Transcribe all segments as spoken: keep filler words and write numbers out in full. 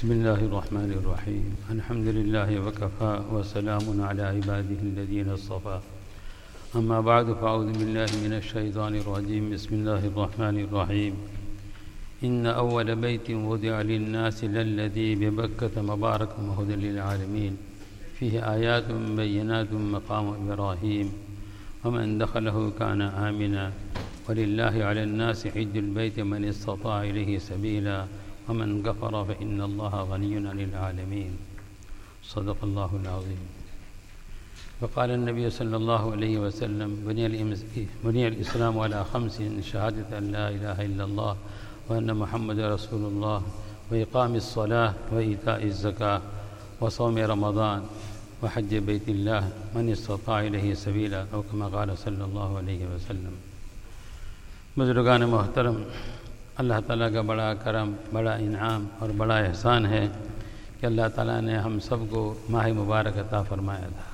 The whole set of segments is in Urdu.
بسم الله الرحمن الرحيم الحمد لله وكفى وسلام على عباده الذين اصطفى أما بعد فأعوذ بالله من الشيطان الرجيم بسم الله الرحمن الرحيم إن أول بيت وضع للناس للذي ببكة مباركا وهدى للعالمين فيه آيات بينات مقام إبراهيم ومن دخله كان آمنا ولله على الناس حج البيت من استطاع إليه سبيلا ومن كفر فإن الله غني عن العالمين صدق الله العظيم. وقال النبي صلى الله عليه وسلم بني الإسلام على خمس شهادة أن لا إله إلا الله وأن محمد رسول الله وإقام الصلاة وإيتاء الزكاة وصوم رمضان وحج بيت الله من استطاع إليه سبيلا أو كما قال صلى الله عليه وسلم. بزرگان محترم، اللہ تعالیٰ کا بڑا کرم، بڑا انعام اور بڑا احسان ہے کہ اللہ تعالیٰ نے ہم سب کو ماہ مبارک عطا فرمایا تھا.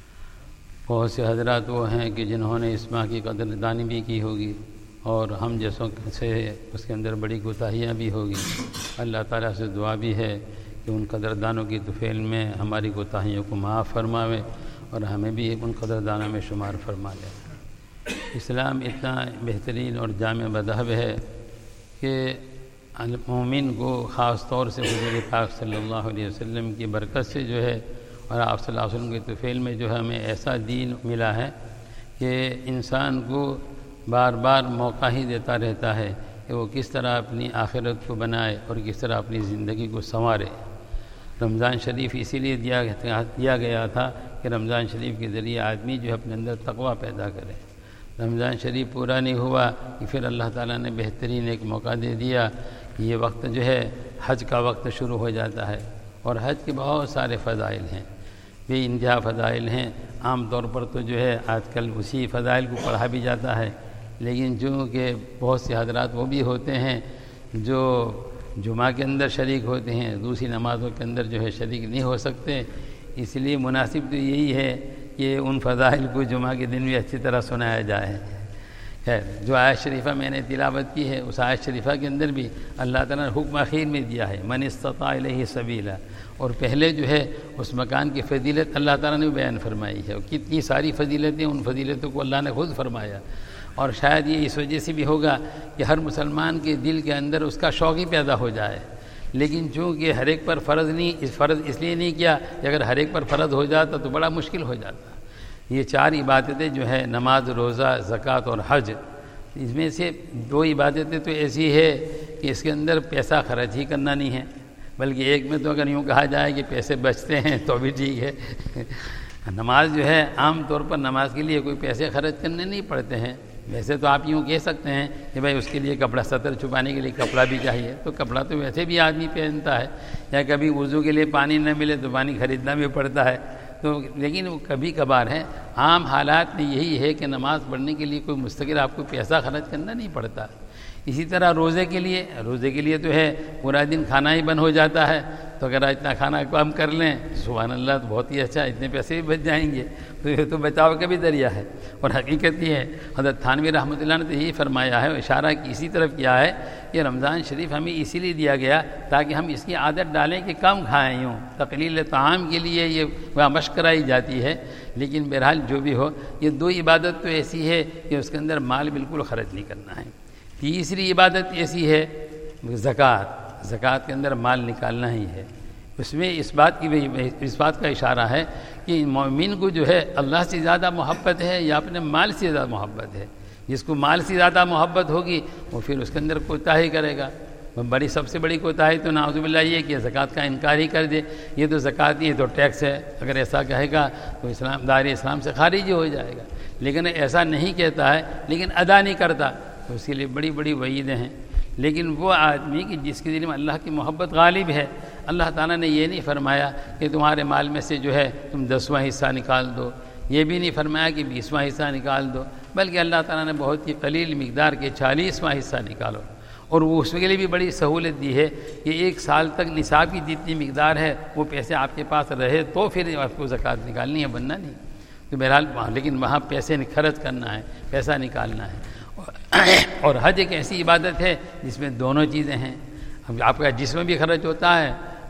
بہت سے حضرات وہ ہیں کہ جنہوں نے اس ماہ کی قدر دانی بھی کی ہوگی اور ہم جیسوں سے اس کے اندر بڑی کوتاہیاں بھی ہوگی. اللہ تعالیٰ سے دعا بھی ہے کہ ان قدردانوں کی طفیل میں ہماری کوتاہیوں کو معاف فرماوے اور ہمیں بھی ان قدردانوں میں شمار فرما لے. اسلام اتنا بہترین اور جامع مذہب ہے کہ مومن کو خاص طور سے حضور پاک صلی اللہ علیہ وسلم کی برکت سے جو ہے اور آپ صلی اللہ علیہ وسلم کے طفیل میں جو ہے ہمیں ایسا دین ملا ہے کہ انسان کو بار بار موقع ہی دیتا رہتا ہے کہ وہ کس طرح اپنی آخرت کو بنائے اور کس طرح اپنی زندگی کو سنوارے. رمضان شریف اسی لیے دیا دیا گیا تھا کہ رمضان شریف کے ذریعے آدمی جو ہے اپنے اندر تقویٰ پیدا کرے. رمضان شریف پورا نہیں ہوا کہ پھر اللہ تعالیٰ نے بہترین ایک موقع دے دیا کہ یہ وقت جو ہے حج کا وقت شروع ہو جاتا ہے اور حج کے بہت سارے فضائل ہیں، بے انتہا فضائل ہیں. عام طور پر تو جو ہے آج کل اسی فضائل کو پڑھا بھی جاتا ہے، لیکن چونکہ بہت سے حضرات وہ بھی ہوتے ہیں جو جمعہ کے اندر شریک ہوتے ہیں، دوسری نمازوں کے اندر جو ہے شریک نہیں ہو سکتے. اس لیے مناسب تو یہی ہے کہ ان فضائل کو جمعہ کے دن بھی اچھی طرح سنایا جائے. خیر، جو آیت شریفہ میں نے تلاوت کی ہے اس آیت شریفہ کے اندر بھی اللہ تعالیٰ نے حکم اخیر میں دیا ہے من استطاع الیہ سبیلا، اور پہلے جو ہے اس مکان کی فضیلت اللہ تعالیٰ نے بیان فرمائی ہے. اور کتنی ساری فضیلتیں، ان فضیلتوں کو اللہ نے خود فرمایا. اور شاید یہ اس وجہ سے بھی ہوگا کہ ہر مسلمان کے دل کے اندر اس کا شوق ہی پیدا ہو جائے. لیکن چونکہ ہر ایک پر فرض نہیں، اس فرض اس لیے نہیں کیا کہ اگر ہر ایک پر فرض ہو جاتا تو بڑا مشکل ہو جاتا. یہ چار عبادتیں جو ہے نماز، روزہ، زکوٰۃ اور حج، اس میں سے دو عبادتیں تو ایسی ہے کہ اس کے اندر پیسہ خرچ ہی کرنا نہیں ہے، بلکہ ایک میں تو اگر یوں کہا جائے کہ پیسے بچتے ہیں تو بھی ٹھیک ہے. نماز جو ہے عام طور پر نماز کے لیے کوئی پیسے خرچ کرنے نہیں پڑتے ہیں. ویسے تو آپ یوں کہہ سکتے ہیں کہ بھائی اس کے لیے کپڑا سطر چھپانے کے لیے کپڑا بھی چاہیے، تو کپڑا تو ویسے بھی آدمی پہنتا ہے، یا کبھی وضو کے لیے پانی نہ ملے تو پانی خریدنا بھی پڑتا ہے. تو لیکن وہ کبھی کبھار ہے. عام حالات میں یہی ہے کہ نماز پڑھنے کے لیے کوئی مستقل آپ کو پیسہ خرچ کرنا نہیں پڑتا. اسی طرح روزے کے لیے روزے کے لیے تو ہے پورا دن کھانا ہی بند ہو جاتا ہے، تو اگر اتنا کھانا کم کر لیں سبحان اللہ تو بہت ہی اچھا، اتنے پیسے بھی بچ جائیں گے. تو یہ تو بچاؤ کا بھی ذریعہ ہے. اور حقیقت یہ ہے حضرت تھانوی رحمۃ اللہ نے تو یہی فرمایا ہے، اشارہ اسی طرف کیا ہے کہ رمضان شریف ہمیں اسی لیے دیا گیا تاکہ ہم اس کی عادت ڈالیں کہ کم کھائیں. یوں تقلیل طعام کے لیے یہ مشق کرائی جاتی ہے. لیکن بہرحال جو بھی ہو، یہ دو عبادت تو ایسی ہے کہ اس کے اندر مال بالکل خرچ نہیں کرنا ہے. تیسری عبادت ایسی ہے زکوٰۃ. زکوٰۃ کے اندر مال نکالنا ہی ہے. اس میں اس بات کی اس بات کا اشارہ ہے کہ مومن کو جو ہے اللہ سے زیادہ محبت ہے یا اپنے مال سے زیادہ محبت ہے. جس کو مال سے زیادہ محبت ہوگی وہ پھر اس کے اندر کوتاہی کرے گا. بڑی سب سے بڑی کوتاہی تو نعوذ باللہ یہ کہ زکوٰۃ کا انکار ہی کر دے. یہ تو زکوٰۃ یہ تو ٹیکس ہے، اگر ایسا کہے گا تو اسلام دار اسلام سے خارج ہی ہو جائے گا. لیکن ایسا نہیں کہتا ہے لیکن ادا نہیں کرتا تو اس کے لیے بڑی بڑی وعیدیں ہیں. لیکن وہ آدمی کہ جس کے دل میں اللہ کی محبت غالب ہے، اللہ تعالیٰ نے یہ نہیں فرمایا کہ تمہارے مال میں سے جو ہے تم دسواں حصہ نکال دو، یہ بھی نہیں فرمایا کہ بیسواں حصہ نکال دو، بلکہ اللہ تعالیٰ نے بہت ہی قلیل مقدار کے چالیسواں حصہ نکالو. اور وہ اس کے لیے بھی بڑی سہولت دی ہے کہ ایک سال تک نصاب کی جتنی مقدار ہے وہ پیسے آپ کے پاس رہے تو پھر آپ کو زکوٰۃ نکالنی ہے، ورنہ نہیں. تو بہرحال لیکن وہاں پیسے خرچ کرنا ہے، پیسہ نکالنا ہے. اور حج ایک ایسی عبادت ہے جس میں دونوں چیزیں ہیں. آپ کا جسم بھی خرچ ہوتا ہے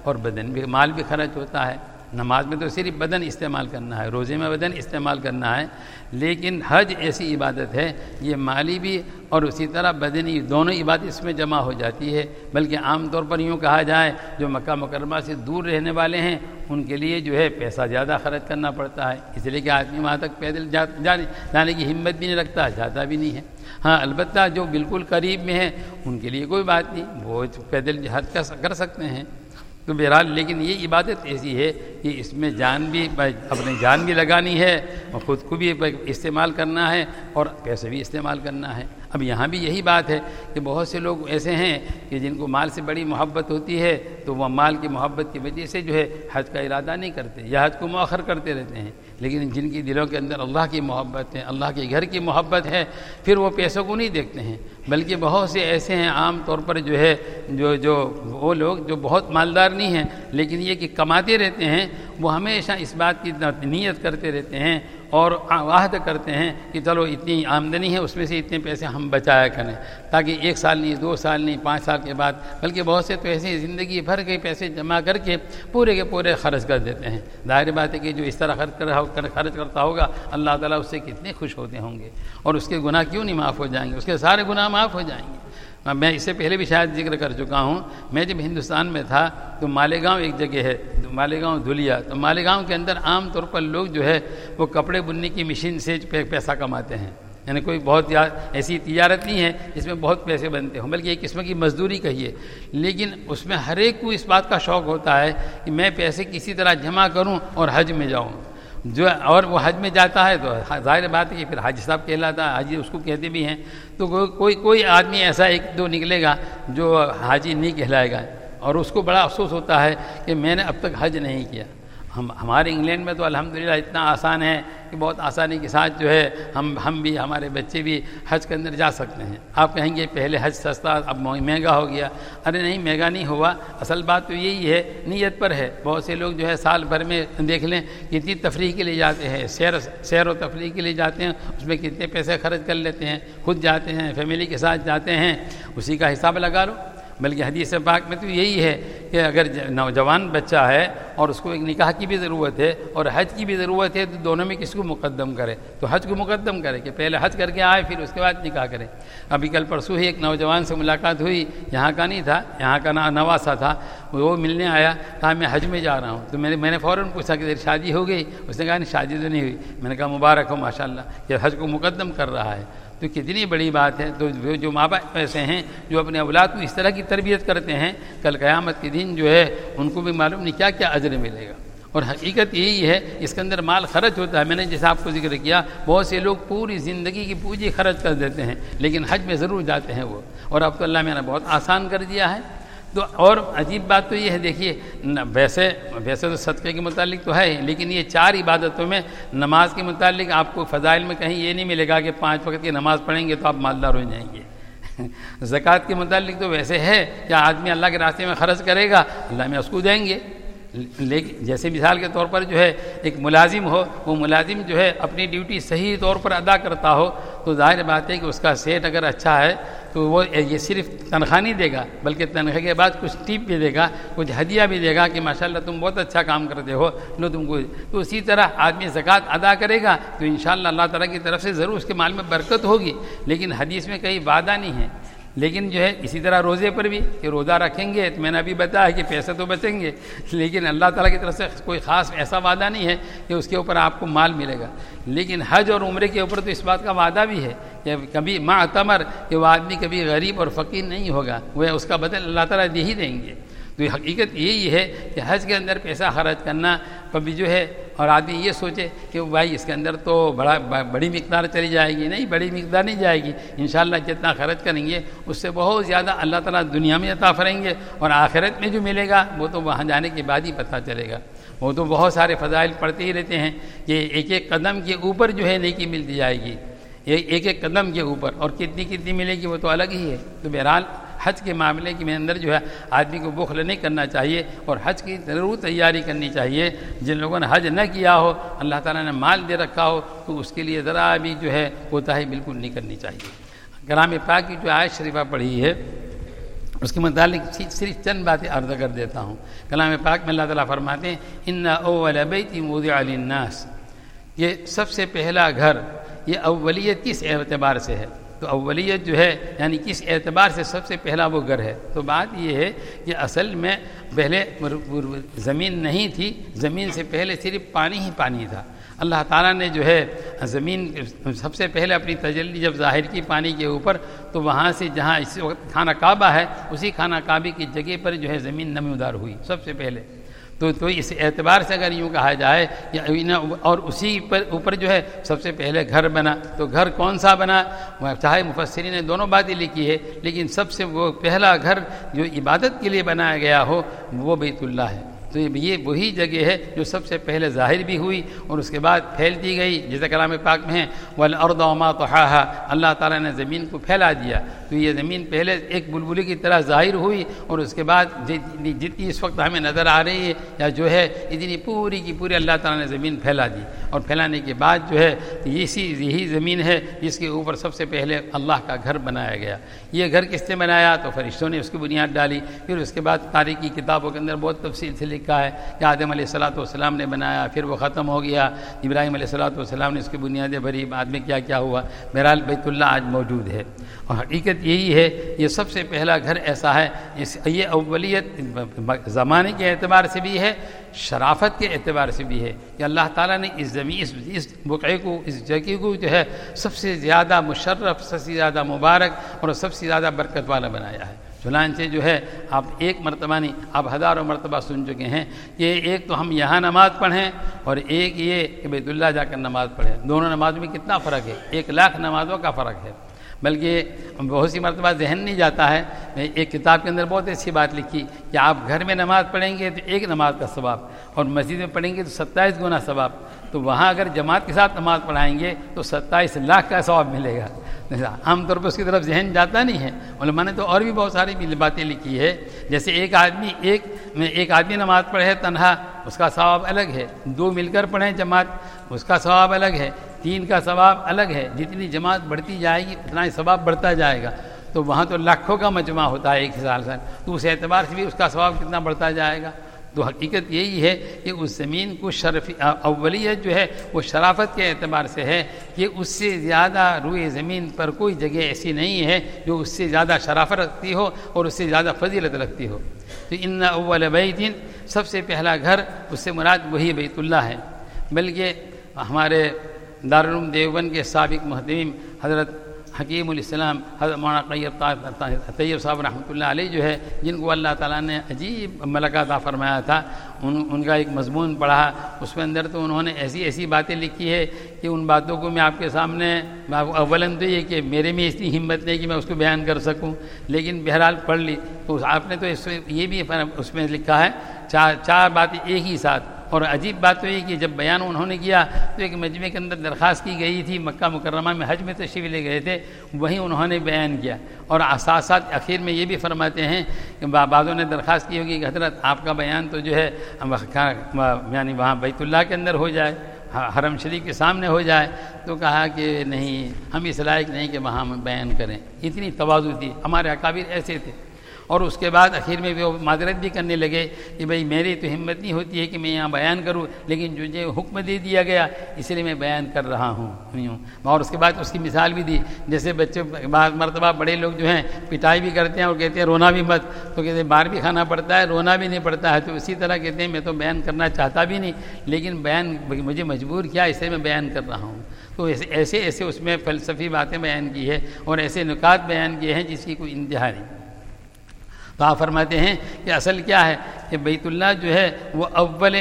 اور بدن بھی مال بھی خرچ ہوتا ہے۔ نماز میں تو صرف بدن استعمال کرنا ہے، روزے میں بدن استعمال کرنا ہے، لیکن حج ایسی عبادت ہے یہ مالی بھی اور اسی طرح بدنی دونوں عبادت اس میں جمع ہو جاتی ہے۔ بلکہ عام طور پر یوں کہا جائے جو مکہ مکرمہ سے دور رہنے والے ہیں ان کے لیے جو ہے پیسہ زیادہ خرچ کرنا پڑتا ہے، اس لیے کہ آدمی وہاں تک پیدل جانے جانے کی ہمت بھی نہیں رکھتا، جاتا بھی نہیں ہے۔ ہاں البتہ جو بالکل قریب میں ہے ان کے لیے کوئی بات نہیں، وہ پیدل حج کر سکتے ہیں۔ تو بہرحال لیکن یہ عبادت ایسی ہے کہ اس میں جان بھی اپنی جان بھی لگانی ہے اور خود کو بھی استعمال کرنا ہے اور پیسے بھی استعمال کرنا ہے۔ اب یہاں بھی یہی بات ہے کہ بہت سے لوگ ایسے ہیں کہ جن کو مال سے بڑی محبت ہوتی ہے تو وہ مال کی محبت کی وجہ سے جو ہے حج کا ارادہ نہیں کرتے یا حج کو مؤخر کرتے رہتے ہیں، لیکن جن کی دلوں کے اندر اللہ کی محبت ہے، اللہ کے گھر کی محبت ہے، پھر وہ پیسوں کو نہیں دیکھتے ہیں، بلکہ بہت سے ایسے ہیں عام طور پر جو ہے جو جو وہ لوگ جو بہت مالدار نہیں ہیں لیکن یہ کہ کماتے رہتے ہیں، وہ ہمیشہ اس بات کی نیت کرتے رہتے ہیں اور عہد کرتے ہیں کہ چلو اتنی آمدنی ہے اس میں سے اتنے پیسے ہم بچایا کریں تاکہ ایک سال نہیں، دو سال نہیں، پانچ سال کے بعد، بلکہ بہت سے تو ایسے زندگی بھر کے پیسے جمع کر کے پورے کے پورے خرچ کر دیتے ہیں۔ ظاہر بات ہے کہ جو اس طرح خرچ کر خرچ کرتا ہوگا اللہ تعالیٰ اس سے کتنے خوش ہوتے ہوں گے اور اس کے گناہ کیوں نہیں معاف ہو جائیں گے، اس کے سارے گناہ معاف ہو جائیں گے۔ میں اس سے پہلے بھی شاید ذکر کر چکا ہوں، میں جب ہندوستان میں تھا تو مالیگاؤں ایک جگہ ہے، مالیگاؤں دھلیا، تو مالیگاؤں کے اندر عام طور پر لوگ جو ہے وہ کپڑے بننے کی مشین سے پیسہ کماتے ہیں، یعنی کوئی بہت ایسی تجارت نہیں ہے جس میں بہت پیسے بنتے ہوں، بلکہ ایک قسم کی مزدوری کہیے، لیکن اس میں ہر ایک کو اس بات کا شوق ہوتا ہے کہ میں پیسے کسی طرح جمع کروں اور حج میں جاؤں، جو اور وہ حج میں جاتا ہے تو ظاہر بات ہے کہ پھر حاجی صاحب کہلاتا ہے، حاجی اس کو کہتے بھی ہیں، تو کوئی کوئی آدمی ایسا ایک دو نکلے گا جو حاجی نہیں کہلائے گا اور اس کو بڑا افسوس ہوتا ہے کہ میں نے اب تک حج نہیں کیا۔ ہم ہمارے انگلینڈ میں تو الحمدللہ اتنا آسان ہے کہ بہت آسانی کے ساتھ جو ہے ہم ہم بھی ہمارے بچے بھی حج کے اندر جا سکتے ہیں۔ آپ کہیں گے پہلے حج سستا اب مہنگا ہو گیا، ارے نہیں مہنگا نہیں ہوا، اصل بات تو یہی ہے نیت پر ہے۔ بہت سے لوگ جو ہے سال بھر میں دیکھ لیں کتنی تفریح کے لیے جاتے ہیں، سیر سیر و تفریح کے لیے جاتے ہیں، اس میں کتنے پیسے خرچ کر لیتے ہیں، خود جاتے ہیں، فیملی کے ساتھ جاتے ہیں، اسی کا حساب لگا لو۔ بلکہ حدیث پاک میں تو یہی ہے کہ اگر نوجوان بچہ ہے اور اس کو ایک نکاح کی بھی ضرورت ہے اور حج کی بھی ضرورت ہے تو دونوں میں کس کو مقدم کرے؟ تو حج کو مقدم کرے کہ پہلے حج کر کے آئے پھر اس کے بعد نکاح کرے۔ ابھی کل پرسوں ہی ایک نوجوان سے ملاقات ہوئی، یہاں کا نہیں تھا، یہاں کا نواسا تھا، وہ ملنے آیا، کہا میں حج میں جا رہا ہوں، تو میں نے میں نے فوراً پوچھا کہ تیری شادی ہو گئی؟ اس نے کہا نہیں شادی تو نہیں ہوئی۔ میں نے کہا مبارک ہو ماشاءاللہ کہ حج کو مقدم کر رہا ہے، تو کتنی بڑی بات ہے۔ تو جو ماں باپ ایسے ہیں جو اپنے اولاد کو اس طرح کی تربیت کرتے ہیں، کل قیامت کے دن جو ہے ان کو بھی معلوم نہیں کیا کیا اجر ملے گا۔ اور حقیقت یہی ہے اس کے اندر مال خرچ ہوتا ہے۔ میں نے جیسا آپ کو ذکر کیا بہت سے لوگ پوری زندگی کی پونجی خرچ کر دیتے ہیں لیکن حج میں ضرور جاتے ہیں وہ، اور اب تو اللہ میں نے بہت آسان کر دیا ہے۔ تو اور عجیب بات تو یہ ہے، دیکھیے ویسے ویسے تو صدقے کے متعلق تو ہے لیکن یہ چار عبادتوں میں نماز کے متعلق آپ کو فضائل میں کہیں یہ نہیں ملے گا کہ پانچ وقت کی نماز پڑھیں گے تو آپ مالدار ہو جائیں گے۔ زکوٰۃ کے متعلق تو ویسے ہے کہ آدمی اللہ کے راستے میں خرچ کرے گا اللہ میں اس کو دیں گے، لیکن جیسے مثال کے طور پر جو ہے ایک ملازم ہو، وہ ملازم جو ہے اپنی ڈیوٹی صحیح طور پر ادا کرتا ہو تو ظاہر بات ہے کہ اس کا سیٹ اگر اچھا ہے تو وہ یہ صرف تنخواہ نہیں دے گا بلکہ تنخواہ کے بعد کچھ ٹپ بھی دے گا، کچھ ہدیہ بھی دے گا کہ ماشاءاللہ تم بہت اچھا کام کرتے ہو لو تم کو۔ تو اسی طرح آدمی زکوٰۃ ادا کرے گا تو انشاءاللہ اللہ تعالیٰ کی طرف سے ضرور اس کے مال میں برکت ہوگی، لیکن حدیث میں کہیں وعدہ نہیں ہے۔ لیکن جو ہے اسی طرح روزے پر بھی کہ روزہ رکھیں گے تو میں نے ابھی بتایا کہ پیسے تو بچیں گے لیکن اللہ تعالیٰ کی طرف سے کوئی خاص ایسا وعدہ نہیں ہے کہ اس کے اوپر آپ کو مال ملے گا۔ لیکن حج اور عمرے کے اوپر تو اس بات کا وعدہ بھی ہے کہ کبھی معتمر کہ وہ آدمی کبھی غریب اور فقیر نہیں ہوگا، وہ اس کا بدل اللہ تعالیٰ دے ہی دیں گے۔ تو حقیقت یہی ہے کہ حج کے اندر پیسہ خرچ کرنا کبھی جو ہے اور آدمی یہ سوچے کہ بھائی اس کے اندر تو بڑا بڑی مقدار چلی جائے گی، نہیں بڑی مقدار نہیں جائے گی، انشاءاللہ جتنا خرچ کریں گے اس سے بہت زیادہ اللہ تعالیٰ دنیا میں عطا فرمائیں گے اور آخرت میں جو ملے گا وہ تو وہاں جانے کے بعد ہی پتہ چلے گا۔ وہ تو بہت سارے فضائل پڑھتے ہی رہتے ہیں کہ ایک ایک قدم کے اوپر جو ہے نیکی ملتی جائے گی، ایک ایک قدم کے اوپر، اور کتنی کتنی ملے گی وہ تو الگ ہی ہے۔ تو بہرحال حج کے معاملے کے اندر جو ہے آدمی کو بخل نہیں کرنا چاہیے اور حج کی ضرور تیاری کرنی چاہیے۔ جن لوگوں نے حج نہ کیا ہو، اللہ تعالیٰ نے مال دے رکھا ہو تو اس کے لیے ذرا بھی جو ہے کوتاہی بالکل نہیں کرنی چاہیے۔ کلام پاک کی جو آیت شریفہ پڑھی ہے اس کے متعلق صرف چند باتیں عرض کر دیتا ہوں۔ کلام پاک میں اللہ تعالیٰ فرماتے ہیں ان اول بیت وضع للناس، یہ سب سے پہلا گھر، یہ اولیت کس اعتبار سے ہے؟ تو اولیت جو ہے یعنی کس اعتبار سے سب سے پہلا وہ گھر ہے؟ تو بات یہ ہے کہ اصل میں پہلے زمین نہیں تھی، زمین سے پہلے صرف پانی ہی پانی تھا۔ اللہ تعالیٰ نے جو ہے زمین سب سے پہلے اپنی تجلی جب ظاہر کی پانی کے اوپر، تو وہاں سے جہاں اس وقت خانہ کعبہ ہے اسی خانہ کعبے کی جگہ پر جو ہے زمین نمودار ہوئی سب سے پہلے۔ تو تو اس اعتبار سے اگر یوں کہا جائے اور اسی پر اوپر جو ہے سب سے پہلے گھر بنا، تو گھر کون سا بنا؟ چاہے مفسرین نے دونوں باتیں لکھی ہے، لیکن سب سے وہ پہلا گھر جو عبادت کے لیے بنایا گیا ہو وہ بیت اللہ ہے۔ تو یہ وہی جگہ ہے جو سب سے پہلے ظاہر بھی ہوئی اور اس کے بعد پھیلتی گئی، جیسے کلام پاک میں ہے وَالْأَرْضَ وَمَا طَحَاهَا، اللہ تعالیٰ نے زمین کو پھیلا دیا۔ تو یہ زمین پہلے ایک بلبلی کی طرح ظاہر ہوئی اور اس کے بعد جتنی اس وقت ہمیں نظر آ رہی ہے یا جو ہے اتنی پوری کی پوری اللہ تعالیٰ نے زمین پھیلا دی، اور پھیلانے کے بعد جو ہے اسی یہی زمین ہے جس کے اوپر سب سے پہلے اللہ کا گھر بنایا گیا۔ یہ گھر کس نے بنایا؟ تو فرشتوں نے اس کی بنیاد ڈالی۔ پھر اس کے بعد تاریخی کتابوں کے اندر بہت تفصیل سے لکھا ہے کہ آدم علیہ الصلوۃ والسلام نے بنایا، پھر وہ ختم ہو گیا، ابراہیم علیہ الصلوۃ والسلام نے اس کی بنیادیں بھری، بعد میں کیا کیا ہوا۔ بہرحال بیت اللہ آج موجود ہے، اور حقیقت یہی ہے یہ سب سے پہلا گھر ایسا ہے، یہ اولیت زمانے کے اعتبار سے بھی ہے، شرافت کے اعتبار سے بھی ہے کہ اللہ تعالیٰ نے اس زمین اس بقعے کو، اس جگہ کو جو ہے سب سے زیادہ مشرف، سب سے زیادہ مبارک اور سب سے زیادہ برکت والا بنایا ہے۔ چنانچہ جو ہے آپ ایک مرتبہ نہیں، آپ ہزاروں مرتبہ سن چکے ہیں کہ ایک تو ہم یہاں نماز پڑھیں اور ایک یہ کہ بیت اللہ جا کر نماز پڑھیں، دونوں نمازوں میں کتنا فرق ہے، ایک لاکھ نمازوں کا فرق ہے۔ بلکہ بہت سی مرتبہ ذہن نہیں جاتا ہے، ایک کتاب کے اندر بہت اچھی بات لکھی کہ آپ گھر میں نماز پڑھیں گے تو ایک نماز کا ثواب، اور مسجد میں پڑھیں گے تو ستائیس گنا ثواب، تو وہاں اگر جماعت کے ساتھ نماز پڑھائیں گے تو ستائیس لاکھ کا ثواب ملے گا۔ عام طور پر اس کی طرف ذہن جاتا نہیں ہے۔ علماء نے تو اور بھی بہت ساری باتیں لکھی ہے، جیسے ایک آدمی ایک ایک آدمی نماز پڑھے تنہا، اس کا ثواب الگ ہے، دو مل کر پڑھیں جماعت، اس کا ثواب الگ ہے، تین کا ثواب الگ ہے، جتنی جماعت بڑھتی جائے گی اتنا ہی ثواب بڑھتا جائے گا۔ تو وہاں تو لاکھوں کا مجمع ہوتا ہے ایک سال سے، تو اس اعتبار سے بھی اس کا ثواب کتنا بڑھتا جائے گا۔ تو حقیقت یہی ہے کہ اس زمین کو شرف اولیت جو ہے وہ شرافت کے اعتبار سے ہے کہ اس سے زیادہ روئے زمین پر کوئی جگہ ایسی نہیں ہے جو اس سے زیادہ شرافت رکھتی ہو اور اس سے زیادہ فضیلت رکھتی ہو۔ تو ان اول بیت، سب سے پہلا گھر، اس سے مراد وہی بیت اللہ ہے۔ بلکہ ہمارے دارالعلوم دیوبند کے سابق محتمم حضرت حکیم الاسلام حضرت مولانا طیب صاحب رحمۃ اللہ علیہ جو ہے، جن کو اللہ تعالیٰ نے عجیب ملکہ عطا فرمایا تھا، ان ان کا ایک مضمون پڑھا، اس کے اندر تو انہوں نے ایسی ایسی باتیں لکھی ہے کہ ان باتوں کو میں آپ کے سامنے، اولاً تو یہ کہ میرے میں اتنی ہمت نہیں کہ میں اس کو بیان کر سکوں، لیکن بہرحال پڑھ لی تو آپ نے تو اس میں یہ بھی اس میں لکھا ہے چار چار باتیں ایک ہی ساتھ۔ اور عجیب بات تو یہ کہ جب بیان انہوں نے کیا تو ایک مجمع کے اندر درخواست کی گئی تھی، مکہ مکرمہ میں حج میں تشریف لے گئے تھے، وہیں انہوں نے بیان کیا، اور ساتھ ساتھ اخیر میں یہ بھی فرماتے ہیں کہ بعضوں نے درخواست کی ہوگی کہ حضرت آپ کا بیان تو جو ہے یعنی وہاں بیت اللہ کے اندر ہو جائے، حرم شریف کے سامنے ہو جائے، تو کہا کہ نہیں، ہم اس لائق نہیں کہ وہاں ہم بیان کریں۔ اتنی تواضع تھی، ہمارے اکابر ایسے تھے۔ اور اس کے بعد اخیر میں وہ معذرت بھی کرنے لگے کہ بھئی میری تو ہمت نہیں ہوتی ہے کہ میں یہاں بیان کروں، لیکن جو جو حکم دے دیا گیا اس لیے میں بیان کر رہا ہوں۔ اور اس کے بعد اس کی مثال بھی دی، جیسے بچے بعض مرتبہ بڑے لوگ جو ہیں پٹائی بھی کرتے ہیں اور کہتے ہیں رونا بھی مت، تو کہتے ہیں بار بھی کھانا پڑتا ہے، رونا بھی نہیں پڑتا ہے، تو اسی طرح کہتے ہیں میں تو بیان کرنا چاہتا بھی نہیں، لیکن بیان مجھے مجبور کیا، اس لیے میں بیان کر رہا ہوں۔ تو ایسے ایسے اس میں فلسفی باتیں بیان کی ہے اور ایسے نکات بیان کیے ہیں جس کی کوئی انتہا نہیں۔ تو آپ فرماتے ہیں کہ اصل کیا ہے کہ بیت اللہ جو ہے وہ اول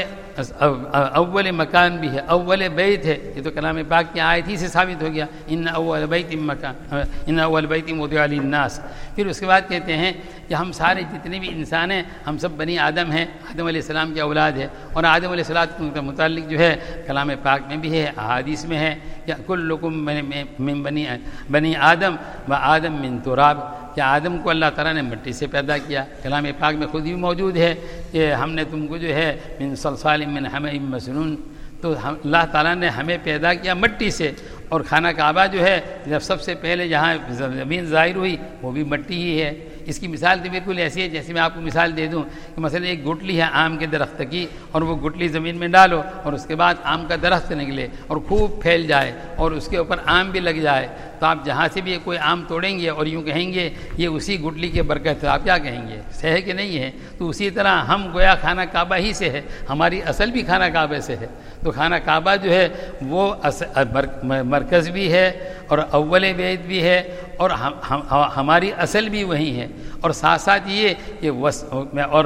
اول مکان بھی ہے، اول بیت ہے، یہ تو کلام پاک کی آیت ہی سے ثابت ہو گیا، ان اول بیت مکان ان اول بیت وضع للناس۔ پھر اس کے بعد کہتے ہیں کہ ہم سارے جتنے بھی انسان ہیں ہم سب بنی آدم ہیں، آدم علیہ السلام کی اولاد ہے، اور آدم علیہ السلام کے متعلق جو ہے کلام پاک میں بھی ہے، احادیث میں ہے کہ کلکم من بنی بنی آدم و آدم من تراب، کہ آدم کو اللہ تعالیٰ نے مٹی سے پیدا کیا۔ کلام پاک میں خود بھی موجود ہے کہ ہم نے تم کو جو ہے من صلصال من حمأ مسنون، تو اللہ تعالیٰ نے ہمیں پیدا کیا مٹی سے، اور خانہ کعبہ جو ہے جب سب سے پہلے جہاں زمین ظاہر ہوئی وہ بھی مٹی ہی ہے۔ اس کی مثال تو بالکل ایسی ہے جیسے میں آپ کو مثال دے دوں کہ مثلا ایک گٹلی ہے آم کے درخت کی، اور وہ گٹلی زمین میں ڈالو اور اس کے بعد آم کا درخت نکلے اور خوب پھیل جائے اور اس کے اوپر آم بھی لگ جائے، تو آپ جہاں سے بھی کوئی آم توڑیں گے اور یوں کہیں گے یہ اسی گٹلی کے برکت ہے، آپ کیا کہیں گے؟ صحیح ہے کہ نہیں ہے؟ تو اسی طرح ہم گویا خانہ کعبہ ہی سے ہے، ہماری اصل بھی خانہ کعبہ سے ہے، تو خانہ کعبہ جو ہے وہ مرکز بھی ہے اور اول بیت بھی ہے اور ہماری اصل بھی وہی ہے، اور ساتھ ساتھ یہ کہ اور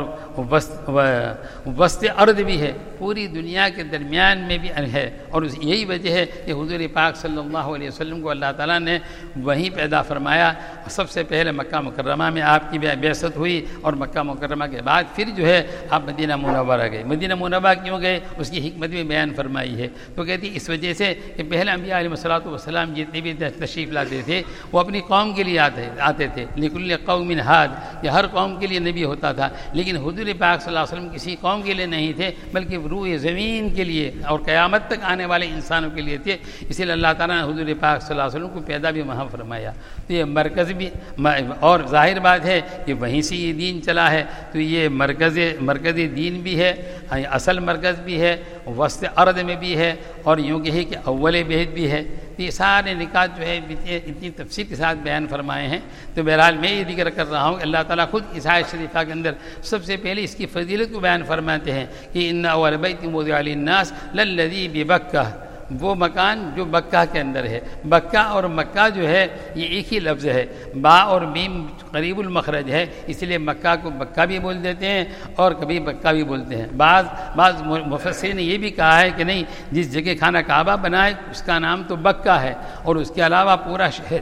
وسط ارض بھی ہے، پوری دنیا کے درمیان میں بھی ہے، اور یہی وجہ ہے کہ حضور پاک صلی اللہ علیہ وسلم کو اللہ تعالیٰ نے وہیں پیدا فرمایا۔ سب سے پہلے مکہ مکرمہ میں آپ کی بعثت ہوئی، اور مکہ مکرمہ کے بعد پھر جو ہے آپ مدینہ منورہ گئے۔ مدینہ منورہ کیوں گئے اس کی حکمت بھی بیان فرمائی ہے، تو کہتی اس وجہ سے کہ پہلے انبیاء علیہ الصلوۃ والسلام جتنے بھی تشریف لاتے تھے وہ اپنی قوم کے لیے آتے آتے تھے، لکل قوم ہاد، یہ ہر قوم کے لیے نبی ہوتا تھا، لیکن حضور پاک صلی اللہ علیہ وسلم کسی قوم کے لیے نہیں تھے بلکہ روح زمین کے لیے اور قیامت تک آنے والے انسانوں کے لیے تھے، اسی لیے اللہ تعالیٰ نے حضور پاک صلی اللہ علیہ وسلم کو پیدا بھی وہاں فرمایا۔ تو یہ مرکز بھی، اور ظاہر بات ہے کہ وہیں سے یہ دین چلا ہے، تو یہ مرکز مرکز دین بھی ہے، اصل مرکز بھی ہے، وسط ارض میں بھی ہے، اور یوں کہ کہ اول بیت بھی ہے۔ تو یہ سارے نکات جو ہے اتنی تفصیل کے ساتھ بیان فرمائے ہیں، تو بہرحال میں یہ ذکر کر رہا ہوں کہ اللہ تعالیٰ خود اس آیت شریفہ کے اندر سب سے پہلے اس کی فضیلت کو بیان فرماتے ہیں کہ ان اول بیت وضع للناس للذی ببکہ، وہ مکان جو بکہ کے اندر ہے۔ بکہ اور مکہ جو ہے یہ ایک ہی لفظ ہے، با اور میم قریب المخرج ہے، اس لیے مکہ کو بکہ بھی بول دیتے ہیں اور کبھی بکہ بھی بولتے ہیں۔ بعض بعض مفسرین نے یہ بھی کہا ہے کہ نہیں، جس جگہ خانہ کعبہ بنائے اس کا نام تو بکہ ہے، اور اس کے علاوہ پورا شہر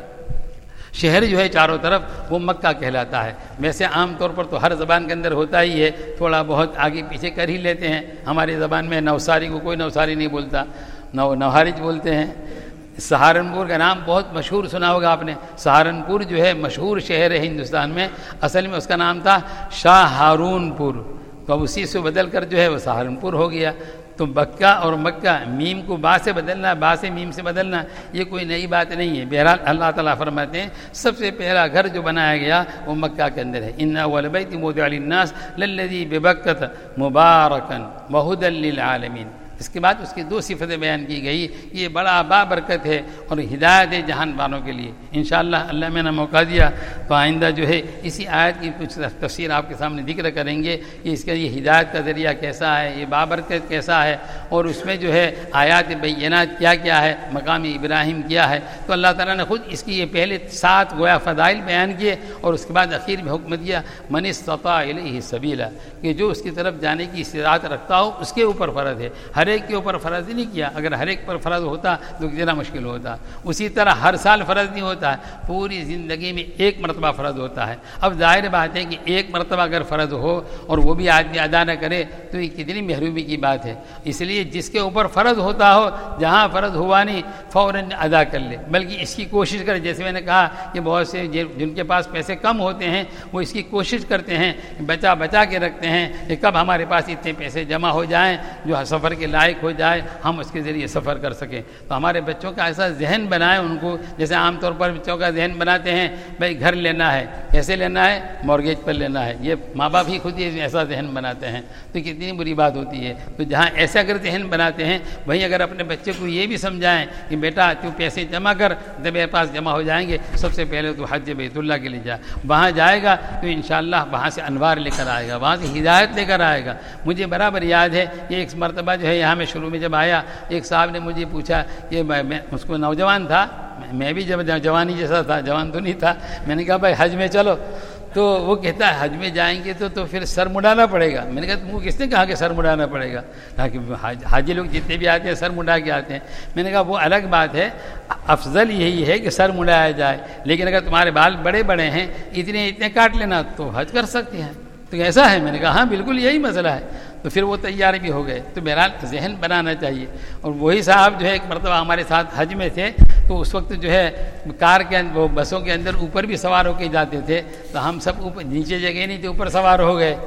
شہر جو ہے چاروں طرف وہ مکہ کہلاتا ہے۔ ویسے عام طور پر تو ہر زبان کے اندر ہوتا ہی ہے، تھوڑا بہت آگے پیچھے کر ہی لیتے ہیں۔ ہماری زبان میں نوساری کو کوئی نوساری نہیں بولتا، نو نوہارج بولتے ہیں۔ سہارنپور کا نام بہت مشہور سنا ہوگا آپ نے، سہارنپور جو ہے مشہور شہر ہے ہندوستان میں، اصل میں اس کا نام تھا شاہ ہارون پور، تو اب اسی سے بدل کر جو ہے وہ سہارنپور ہو گیا۔ تو بکہ اور مکہ، میم کو با سے بدلنا، با سے میم سے بدلنا، یہ کوئی نئی بات نہیں ہے۔ بہرحال اللہ تعالیٰ فرماتے ہیں سب سے پہلا گھر جو بنایا گیا وہ مکہ کے اندر ہے۔ ان اول بیت وضع للناس للذی ببکۃ مبارکا وہدی للعالمین۔ اس کے بعد اس کی دو صفتیں بیان کی گئی، یہ بڑا بابرکت ہے اور ہدایت ہے جہان والوں کے لیے۔ انشاءاللہ اللہ میں نے موقع دیا تو آئندہ جو ہے اسی آیت کی کچھ تفسیر آپ کے سامنے ذکر کریں گے کہ اس کا یہ ہدایت کا ذریعہ کیسا ہے، یہ بابرکت کیسا ہے، اور اس میں جو ہے آیات بینات کیا کیا ہے، مقام ابراہیم کیا ہے۔ تو اللہ تعالیٰ نے خود اس کی یہ پہلے سات گویا فضائل بیان کیے، اور اس کے بعد اخیر میں حکم دیا من استطاع الیہ سبیلا، کہ جو اس کی طرف جانے کی استطاعت رکھتا ہو اس کے اوپر فرض ہے، ہر ایک کے اوپر فرض نہیں کیا۔ اگر ہر ایک پر فرض ہوتا تو کتنا مشکل ہوتا۔ اسی طرح ہر سال فرض نہیں ہوتا ہے، پوری زندگی میں ایک مرتبہ فرض ہوتا ہے۔ اب ظاہر بات ہے کہ ایک مرتبہ اگر فرض ہو اور وہ بھی آدمی ادا نہ کرے تو یہ کتنی محرومی کی بات ہے۔ اس لیے جس کے اوپر فرض ہوتا ہو، جہاں فرض ہوا نہیں فوراً ادا کر لے، بلکہ اس کی کوشش کرے۔ جیسے میں نے کہا کہ بہت سے جن کے پاس پیسے کم ہوتے ہیں وہ اس کی کوشش کرتے ہیں، بچا بچا کے رکھتے ہیں کہ کب ہمارے پاس اتنے پیسے جمع ہو جائیں جو سفر کے لائق ہو جائے، ہم اس کے ذریعے سفر کر سکیں۔ تو ہمارے بچوں کا ایسا ذہن بنائیں ان کو، جیسے عام طور پر بچوں کا ذہن بناتے ہیں بھائی گھر لینا ہے، کیسے لینا ہے، مورگیج پر لینا ہے، یہ ماں باپ ہی خود ہی ایسا ذہن بناتے ہیں، تو کتنی بری بات ہوتی ہے۔ تو جہاں ایسا اگر ذہن بناتے ہیں، وہیں اگر اپنے بچے کو یہ بھی سمجھائیں کہ بیٹا تو پیسے جمع کر، جب میرے پاس جمع ہو جائیں گے سب سے پہلے تو حج بیت اللہ کے لیے جا، وہاں جائے گا تو انشاءاللہ وہاں سے انوار لے کر آئے گا، وہاں سے ہدایت لے کر آئے گا۔ مجھے برابر یاد ہے کہ ایک مرتبہ جو ہے یہاں میں شروع میں جب آیا، ایک صاحب نے مجھے پوچھا کہ میں اس کو نوجوان تھا، میں بھی جب جوانی جیسا تھا، جوان تو نہیں تھا، میں نے کہا بھائی حج میں چلو، تو وہ کہتا ہے حج میں جائیں گے تو تو پھر سر مڈانا پڑے گا۔ میں نے کہا تم کو کس نے کہا کہ سر مڈانا پڑے گا؟ تاکہ حاجی لوگ جتنے بھی آتے ہیں سر مڈا کے آتے ہیں۔ میں نے کہا وہ الگ بات ہے، افضل یہی ہے کہ سر مڈایا جائے، لیکن اگر تمہارے بال بڑے بڑے ہیں اتنے اتنے کاٹ لینا تو حج کر سکتے ہیں۔ تو ایسا ہے؟ میں نے کہا ہاں بالکل یہی مسئلہ ہے۔ تو پھر وہ تیار بھی ہو گئے۔ تو بہرحال ذہن بنانا چاہیے۔ اور وہی صاحب جو ہے ایک مرتبہ ہمارے ساتھ حج میں تھے، تو اس وقت جو ہے کار کے اندر وہ بسوں کے اندر اوپر بھی سوار ہو کے جاتے تھے، تو ہم سب اوپر نیچے جگہ نہیں تھے، اوپر سوار ہو گئے۔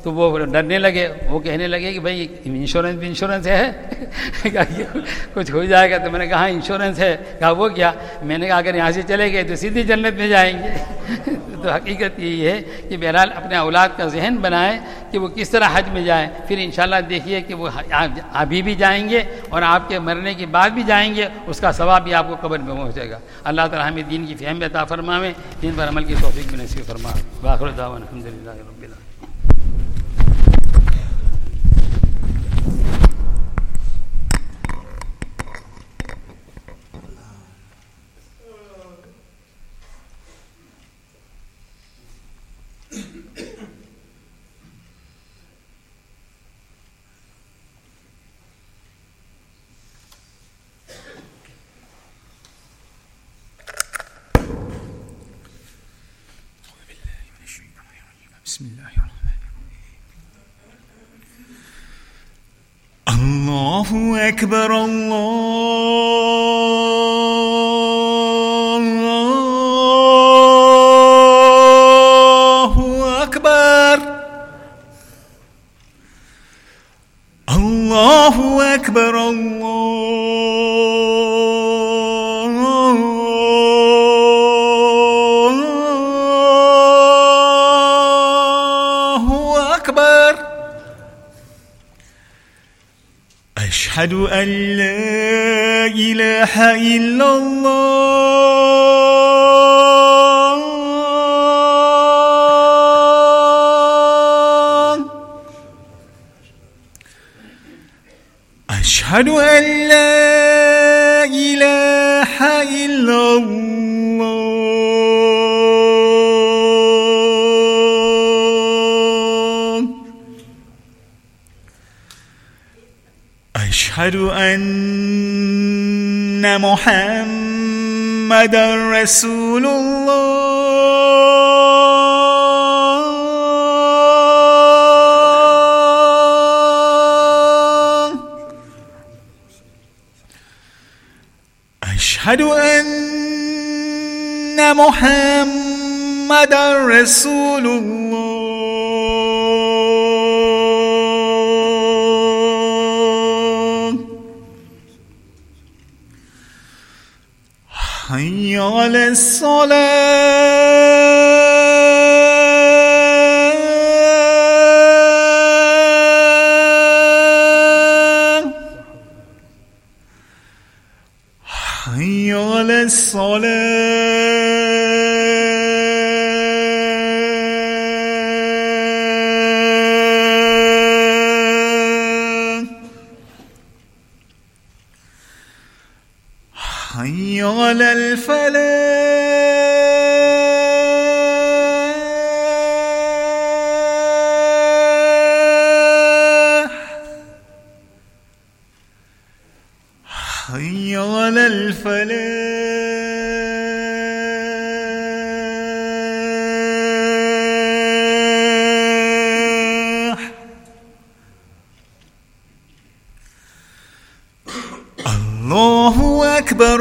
तो वो डरने लगे, वो कहने लगे कि भाई इंश्योरेंस भी इंश्योरेंस है कुछ हो जाएगा। तो मैंने कहा इंश्योरेंस है। कहा वो क्या? मैंने कहा अगर यहाँ से चले गए तो सीधी जन्नत में जाएंगे तो हकीकत यही है कि बहरहाल अपने औलाद का जहन बनाएं कि वो किस तरह हज में जाएं, फिर इंशाल्लाह देखिए कि वो अभी भी जाएंगे और आपके मरने के बाद भी जाएंगे, उसका सवाब भी आपको कब्र में पहुँचेगा। अल्लाह ताला हमें दीन की फ़हम अता फरमावे, दीन पर अमल की तौफीक भी नसीब फरमावे। वाखिर दावाना अल्हम्दुलिल्लाहि रब्बिल आलमीन। Allahu Ekber, Allahu Ekber, Allahu Ekber, Allahu Ekber. أشهد أن لا إله إلا الله. أشهد أن لا إله إلا الله. أشهد أن محمدًا رسول الله. أشهد أن محمدًا رسول الله. حي على الصلاة. حي على الصلاة. حي على الفلاح. حي على الفلاح. الله أكبر،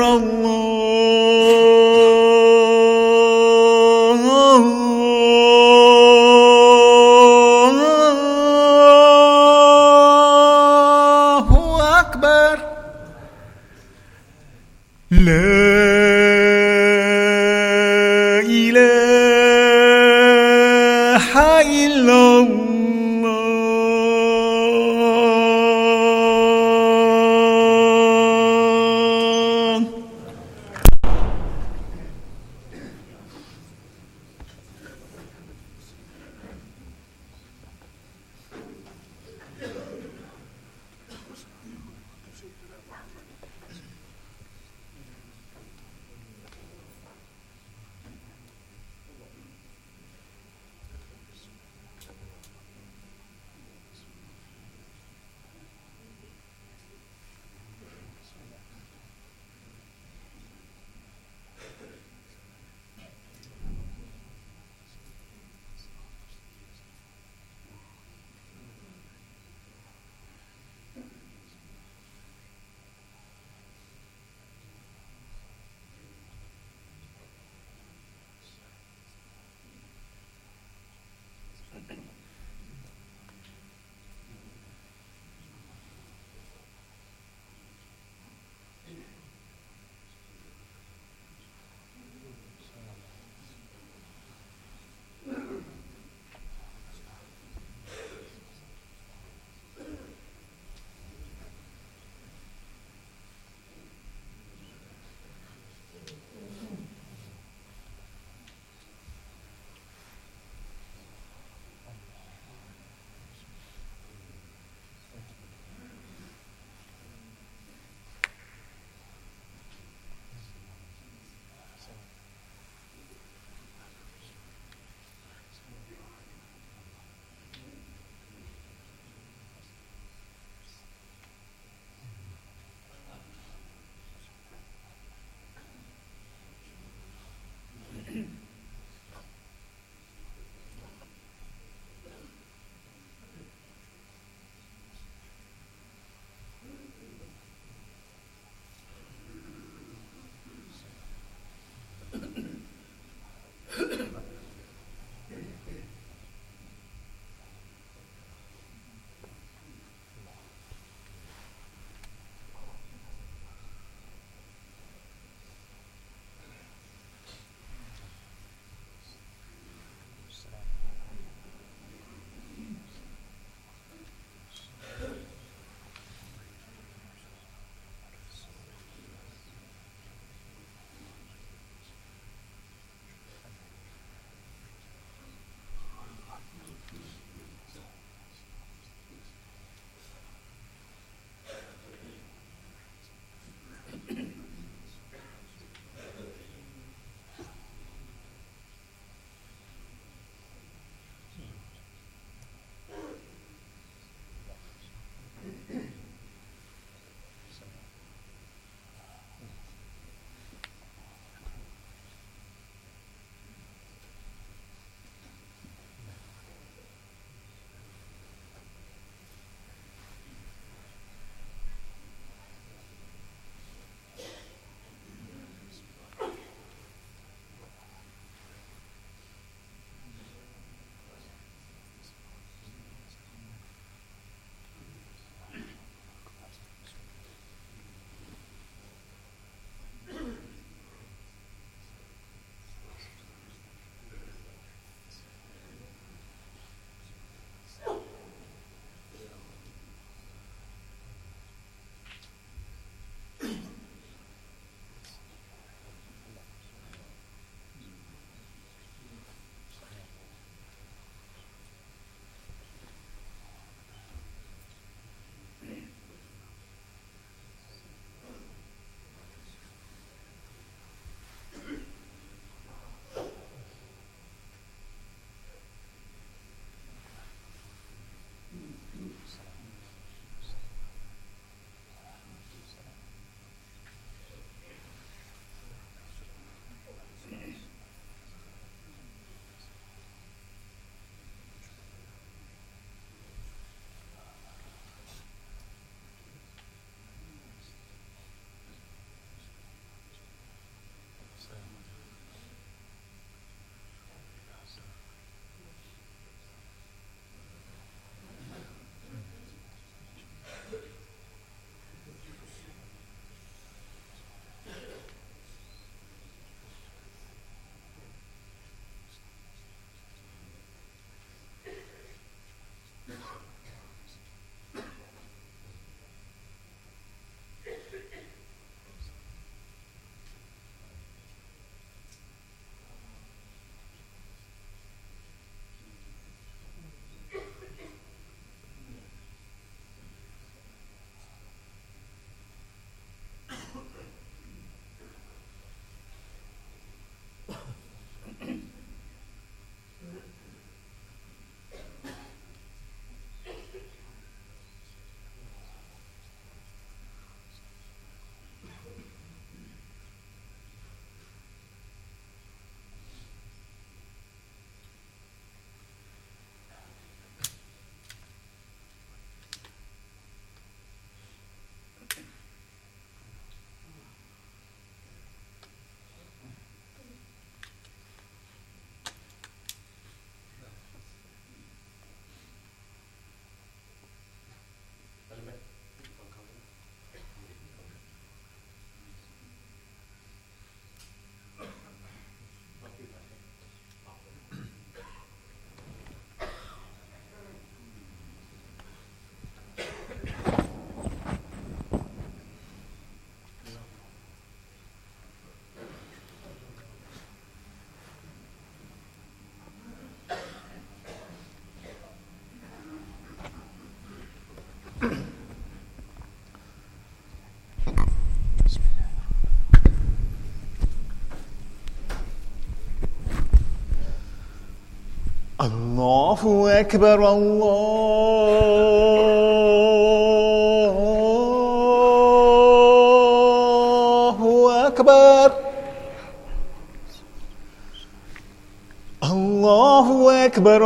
الله أكبر. لا إله إلا الله. Allahu Akbar, Allahu Akbar, Allahu Akbar,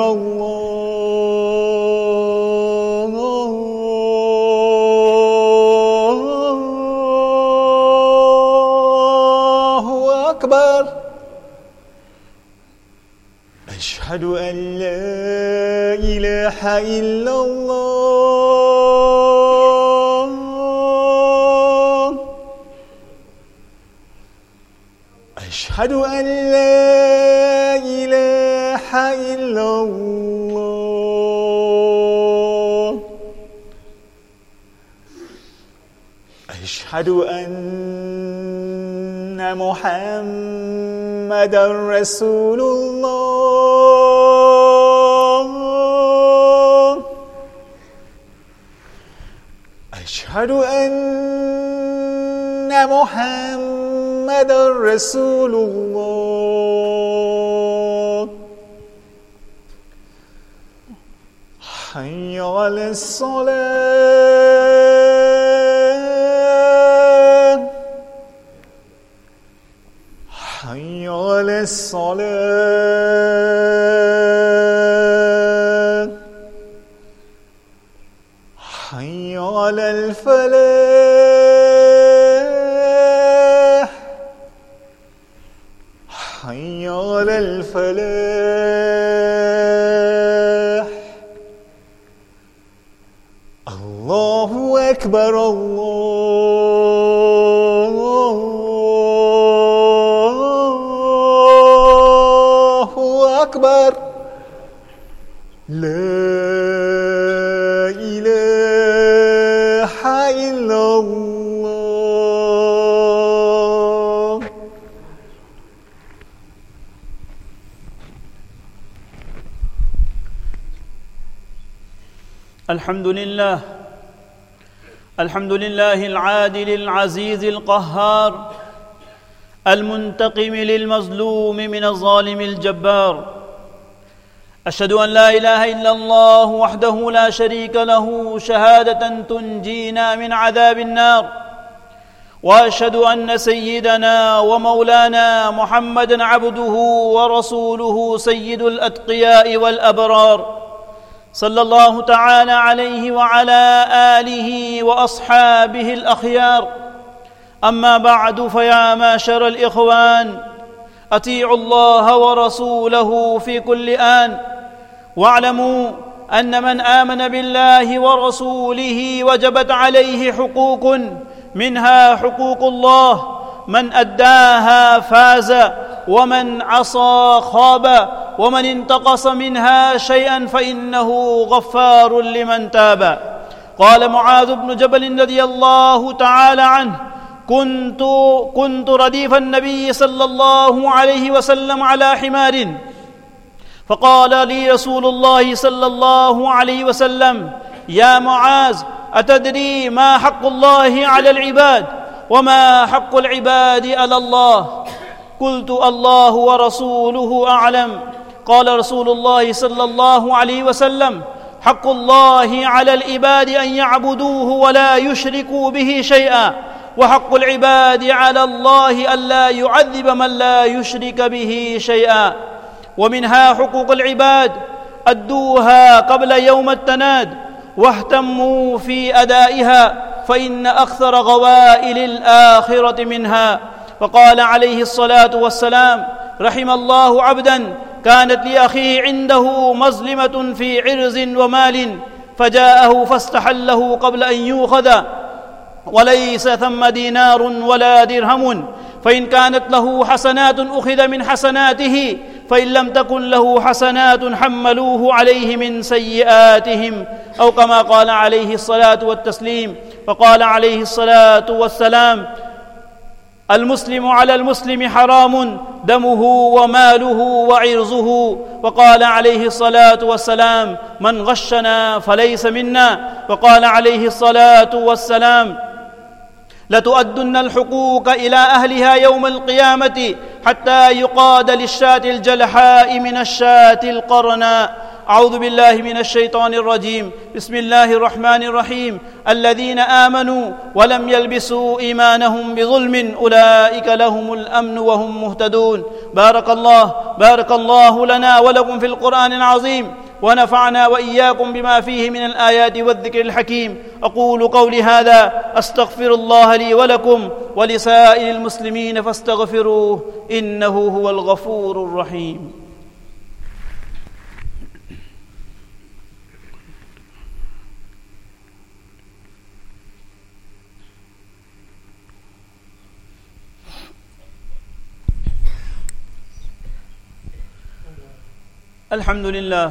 Allahu Akbar. أشهد أن لا إله إلا الله أشهد أن لا إله إلا الله أشهد أن محمدًا رسول الله أشهد أن محمدًا رسول الله حي على الصلاة حي على الصلاة حي على الفلاح حي على الفلاح الله أكبر الله أكبر لا إله إلا الله الحمد لله الحمد لله العادل العزيز القهار المنتقم للمظلوم من الظالم الجبار أشهد أن لا إله إلا الله وحده لا شريك له شهادة تنجينا من عذاب النار وأشهد أن سيدنا ومولانا محمدًا عبده ورسوله سيد الأتقياء والأبرار صلى الله تعالى عليه وعلى آله وأصحابه الأخيار أما بعد فيا معشر الإخوان أطيعوا الله ورسوله في كل آن واعلموا أن من آمن بالله ورسوله وجبت عليه حقوق منها حقوق الله من أداها فاز ومن عصى خاب ومن انتقص منها شيئا فإنه غفار لمن تاب. قال معاذ بن جبل رضي الله تعالى عنه كنت كنت رديف النبي صلى الله عليه وسلم على حمار فقال لي رسول الله صلى الله عليه وسلم يا معاذ أتدري ما حق الله على العباد وما حق العباد على الله؟ قلت الله ورسوله أعلم. قال رسول الله صلى الله عليه وسلم حق الله على العباد أن يعبدوه ولا يشركوا به شيئا وحق العباد على الله ألا يعذب من لا يشرك به شيئا. ومنها حقوق العباد أدوها قبل يوم التناد واهتموا في أدائها فإن أكثر غوائل الآخرة منها. وقال عليه الصلاة والسلام رحم الله عبدا كانت لأخيه عنده مظلمة في عرض ومال فجاءه فاستحله قبل أن يؤخذ وليس ثم دينار ولا درهم فإن كانت له حسنات أخذ من حسناته فإن لم تكن له حسنات حملوه عليه من سيئاتهم أو كما قال عليه الصلاة والتسليم. وقال عليه الصلاة والسلام المسلم على المسلم حرام دمه وماله وعرضه. وقال عليه الصلاة والسلام من غشنا فليس منا. وقال عليه الصلاة والسلام لتؤدن الحقوق إلى أهلها يوم القيامة حتى يقاد للشاة الجلحاء من الشاة القرناء. أعوذ بالله من الشيطان الرجيم. بسم الله الرحمن الرحيم. الذين آمنوا ولم يلبسوا إيمانهم بظلم أولئك لهم الأمن وهم مهتدون. بارك الله بارك الله لنا ولكم في القرآن العظيم ونفعنا وإياكم بما فيه من الآيات والذكر الحكيم. أقول قولي هذا أستغفر الله لي ولكم ولسائر المسلمين فاستغفروه إنه هو الغفور الرحيم. الحمد لله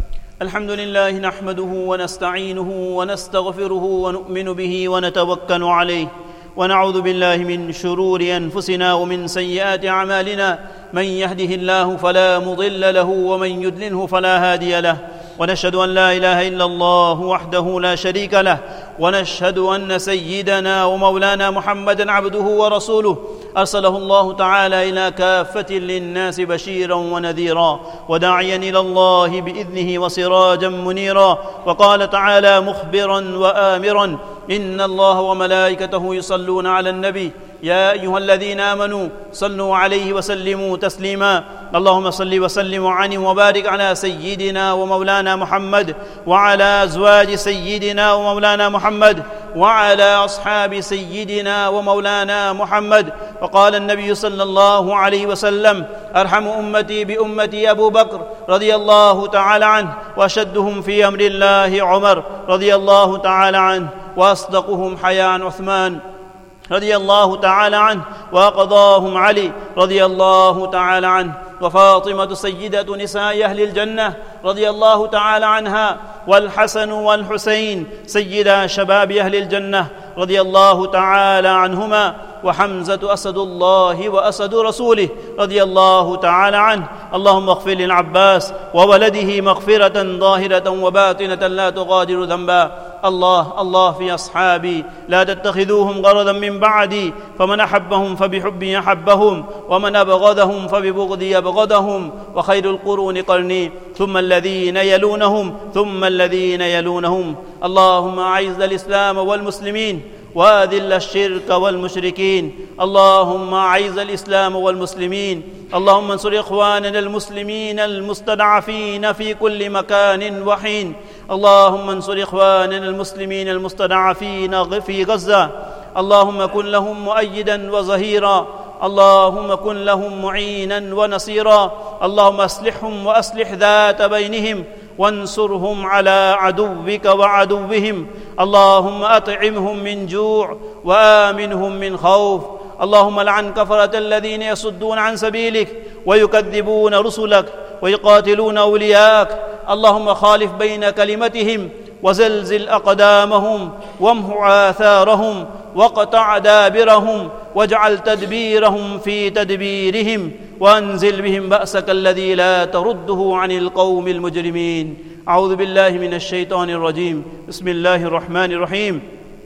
الحمد لله نحمده ونستعينه ونستغفره ونؤمن به ونتوكل عليه ونعوذ بالله من شرور أنفسنا ومن سيئات أعمالنا من يهده الله فلا مضل له ومن يضلله فلا هادي له ونشهد أن لا إله إلا الله وحده لا شريك له ونشهد أن سيدنا ومولانا محمدًا عبده ورسوله أرسله الله تعالى إلى كافة للناس بشيرا ونذيرا وداعيا إلى الله بإذنه وسراجا منيرا. وقال تعالى مخبرا وآمرا إن الله وملائكته يصلون على النبي يا أيها الذين آمنوا صلوا عليه وسلموا تسليما. اللهم صل وسلم وعنهم وبارك على سيدنا ومولانا محمد وعلى أزواج سيدنا ومولانا محمد وعلى أصحاب سيدنا ومولانا محمد. وقال النبي صلى الله عليه وسلم أرحم أمتي بأمتي أبو بكر رضي الله تعالى عنه وأشدهم في أمر الله عمر رضي الله تعالى عنه وأصدقهم حياء عثمان رضي الله تعالى عنه وأقضاهم علي رضي الله تعالى عنه وفاطمة سيدة نساء أهل الجنة رضي الله تعالى عنها والحسن والحسين سيدا شباب أهل الجنة رضي الله تعالى عنهما وحمزة أسد الله وأسد رسوله رضي الله تعالى عنه. اللهم اغفر للعباس وولده مغفرة ظاهرة وباطنة لا تغادر ذنبا. الله الله في أصحابي لا تتخذوهم غرضا من بعدي فمن أحبهم فبحبي أحبهم ومن أبغضهم فببغضي أبغضهم وخير القرون قرني ثم الذين يلونهم ثم الذين يلونهم. اللهم أعز الإسلام والمسلمين وأذل الشرك والمشركين. اللهم أعز الإسلام والمسلمين. اللهم انصر إخواننا المسلمين المستضعفين في كل مكان وحين. اللهم انصر إخواننا المسلمين المستضعفين في غزة. اللهم كن لهم مؤيدا وظهيرا. اللهم كن لهم معينا ونصيرا. اللهم أصلحهم وأصلح ذات بينهم وانصرهم على عدوك وعدوهم. اللهم أطعمهم من جوع وآمنهم من خوف. اللهم لعن كفرة الذين يصدون عن سبيلك ويكذبون رسلك ويقاتلون أولياءك. اللهم خالف بين كلمتهم وزلزل أقدامهم وامح آثارهم واقطع دابرهم واجعل تدبيرهم في تدبيرهم وأنزل بهم بأسك الذي لا ترده عن القوم المجرمين. أعوذ بالله من الشيطان الرجيم. بسم الله الرحمن الرحيم.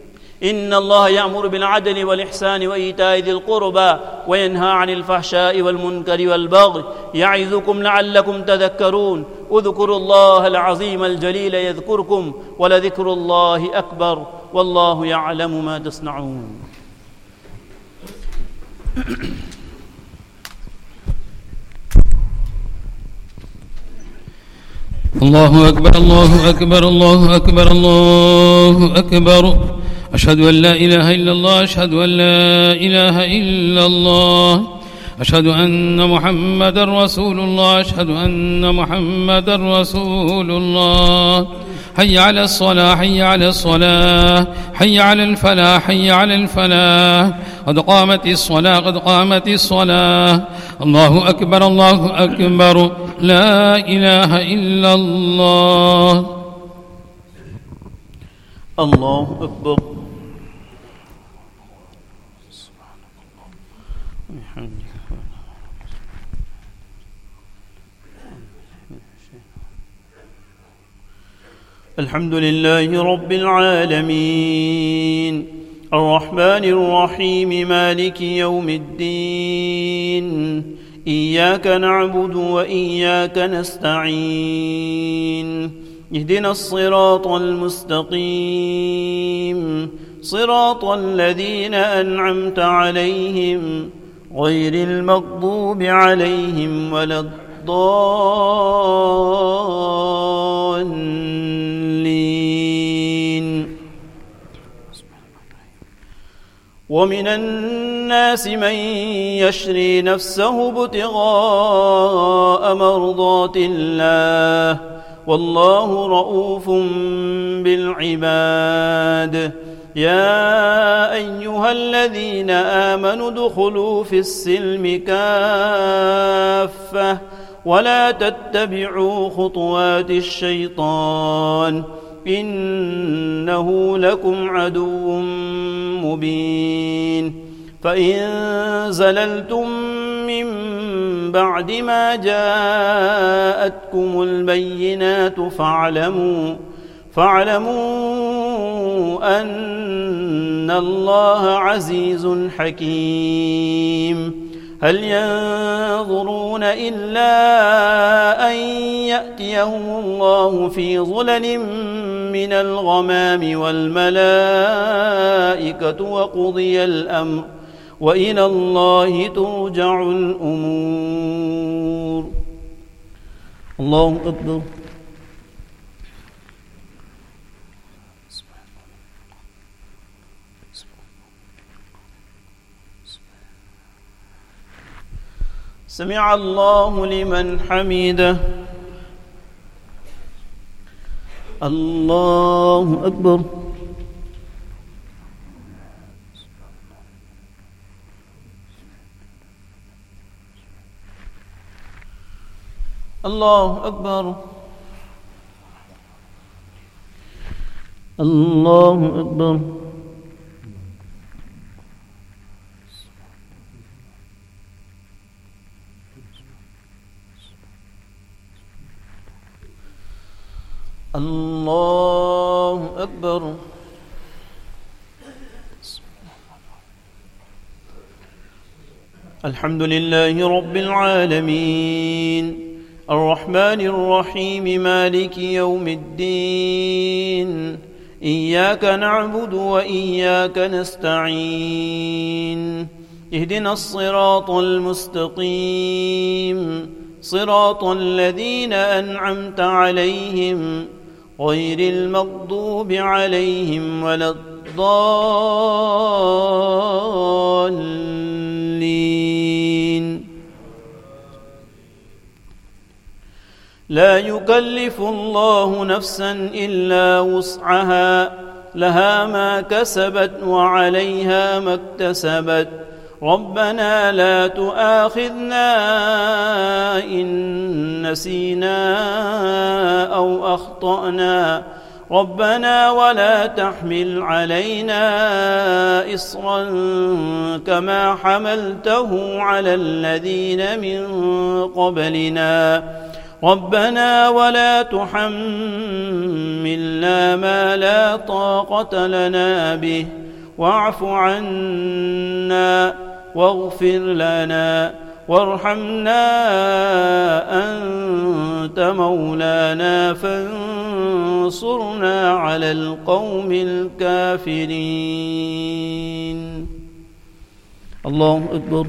إن الله يأمر بالعدل والإحسان وإيتاء ذي القربى وينهى عن الفحشاء والمنكر والبغي يعظكم لعلكم تذكرون. اذكروا الله العظيم الجليل يذكركم ولذكر الله أكبر والله يعلم ما تصنعون. الله أكبر الله أكبر الله أكبر الله أكبر. أشهد أن لا إله إلا الله أشهد أن لا إله إلا الله أشهد أن محمدا رسول الله أشهد أن محمدا رسول الله. حي على الصلاة حي على الصلاة حي على الفلاح حي على الفلاح قد قامت الصلاة قد قامت الصلاة. الله أكبر الله أكبر لا إله إلا الله. الله أكبر. الحمد لله رب العالمين الرحمن الرحيم مالك يوم الدين إياك نعبد وإياك نستعين اهدنا الصراط المستقيم صراط الذين أنعمت عليهم غير المغضوب عليهم ولا الضالين. ومن الناس من يشري نفسه ابتغاء مرضات الله والله رؤوف بالعباد. يا أيها الذين آمنوا ادخلوا في السلم كافة ولا تتبعوا خطوات الشيطان إنه لكم عدو مبين فإن زللتم من بعد ما جاءتكم البينات فاعلموا فاعلموا أن الله عزيز حكيم هل ينظرون إلا أن يأتيهم الله في ظلل من الغمام والملائكة وقضي الأمر وإلى الله ترجع الأمور. الله أكبر. سمع الله لمن حمده. الله أكبر. الله أكبر. الله أكبر. الله أكبر. الحمد لله رب العالمين الرحمن الرحيم مالك يوم الدين إياك نعبد وإياك نستعين اهدنا الصراط المستقيم صراط الذين أنعمت عليهم غير المغضوب عليهم ولا الضالين. لا يكلف الله نفسا إلا وسعها لها ما كسبت وعليها ما اكتسبت ربنا لا تؤاخذنا إن نسينا أو أخطأنا ربنا ولا تحمل علينا إصرا كما حملته على الذين من قبلنا ربنا ولا تحملنا ما لا طاقة لنا به واعف عنا واغفر لنا وارحمنا أنت مولانا فانصرنا على القوم الكافرين. الله أكبر.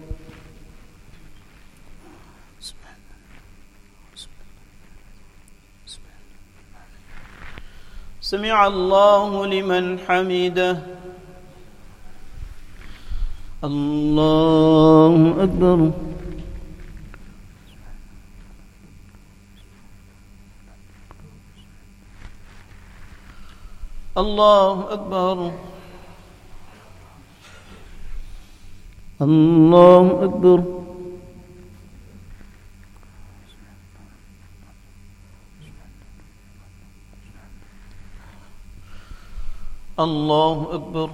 سمع الله لمن حمده. الله أكبر. الله أكبر. الله أكبر. الله أكبر.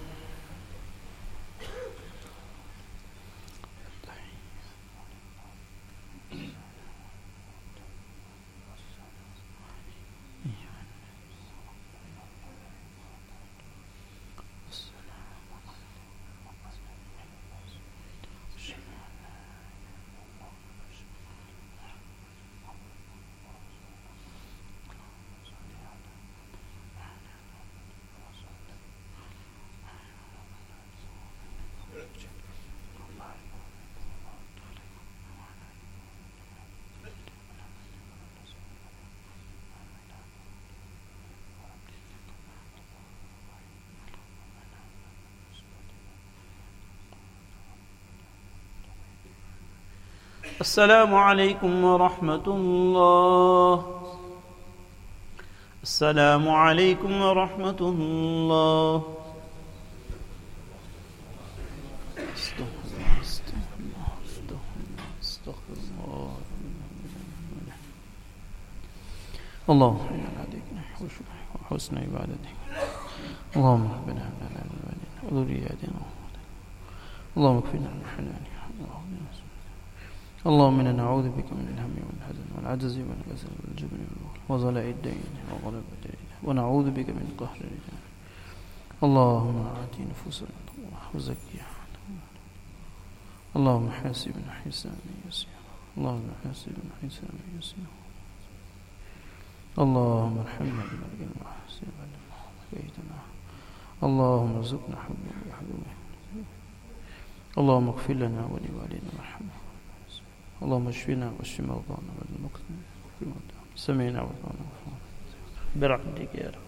السلام عليكم ورحمة الله. السلام عليكم ورحمة الله. استغفر الله استغفر الله استغفر الله. اللهم إنا نهديك وحسن عبادتك. اللهم ربنا هب لنا من ازواجنا وذرياتنا اللهم اكفنا من حنانك. اللهم إنا نعوذ بك من الهم والحزن والعجز والكسل والجبن والبخل وضلع الدين وغلبة الدين ونعوذ بك من قهر الرجال. اللهم آت نفوسنا تقواها وزكها اللهم حاسبنا حسابا يسيرا. اللهم حاسبنا حسابا يسيرا. اللهم ارحمنا بمرق المحاسن ولما بيتنا. اللهم ارزقنا حبا وحبا. اللهم اغفر لنا ولوالدنا وارحمنا. اللهم اشفنا واشف مرضانا والمسلمين. سمعنا وأطعنا برحمتك يا رب.